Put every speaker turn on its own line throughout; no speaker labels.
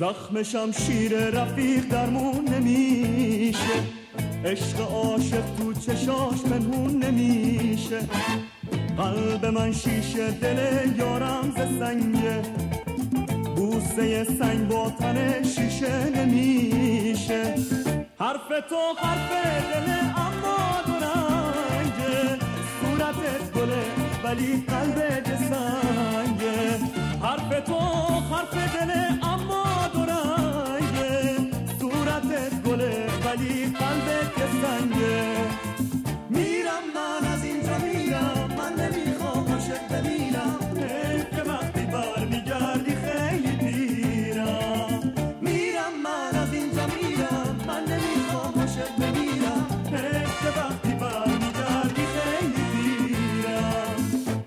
زخم شمشیر رفیق درمون نمیشه، عشق عاشق تو چشاش پنهون نمیشه. قلب من شیشه، دل یارم ز سنگه، بوسه سنگ با تن شیشه نمیشه. حرف تو حرف دل اما دو رنگه، صورتت گله ولی قلبت سنگه. حرف تو حرف دل اما دو رنگه، صورتت گله ولی قلبت سنگه. میرم من از اینجا میرم، من نمیخوام عاشق بمیرم، که وقتی برمیگردی خیلی پیرم. میرم من از اینجا میرم، من نمیخوام عاشق بمیرم، که وقتی برمیگردی خیلی پیرم.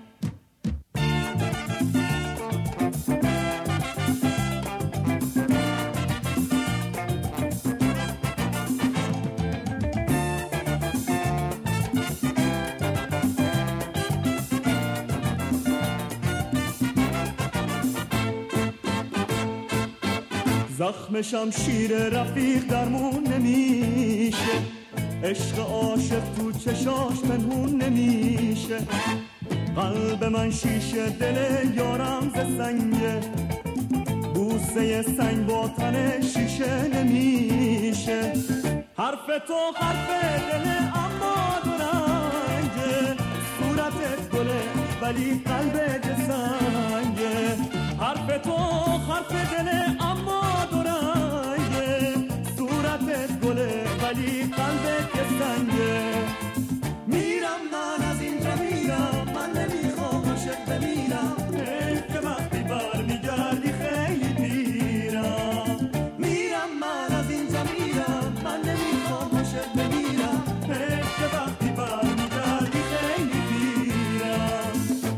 زخم شمشیر رفیق درمون نمیشه، عشق عاشق تو چشاش پنهون نمیشه. قلب من شیشه، دل یارم ز سنگه، بوسه سنگ با تن شیشه نمیشه. حرف تو حرف دل اما دو رنگه، صورتت گله ولی قلبت سنگه. حرف تو حرف دل اما دو رنگه، صورتت گله ولی قلبت سنگه. میرم من از اینجا میرم، من نمیخوام عاشق بمیرم، که وقتی برمیگردی خیلی پیرم. میرم من از اینجا میرم، من نمیخوام عاشق بمیرم، که وقتی برمیگردی خیلی پیرم.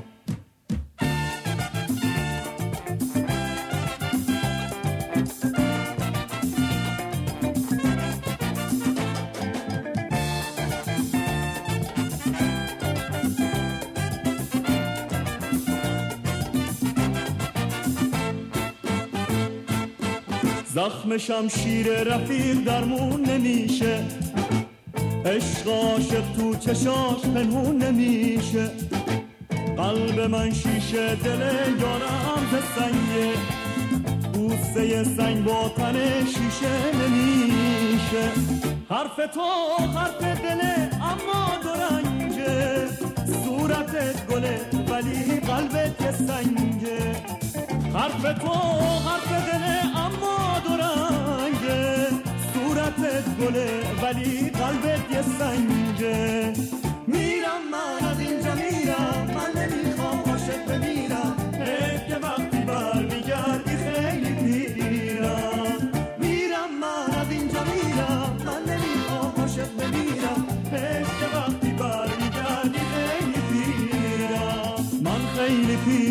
زخم شمشیر رفیق درمون نمیشه، عشق عاشق تو چشاش پنهون نمیشه. قلب من شیشه، دل یارم ز سنگه، بوسه سنگ با تن شیشه نمیشه. حرف تو حرف دل اما دو رنگه، صورتت گله ولی قلبت سنگه. حرف تو حرف دل اما دو رنگه، صورتت گله ولی قلبت سنگه. میرم من از اینجا میرم، من نمیخوام عاشق بمیرم، که وقتی برمیگردی خیلی پیرم. میرم من از اینجا میرم، من نمیخوام عاشق بمیرم، که وقتی برمیگردی خیلی پیرم. من خیلی پیرم.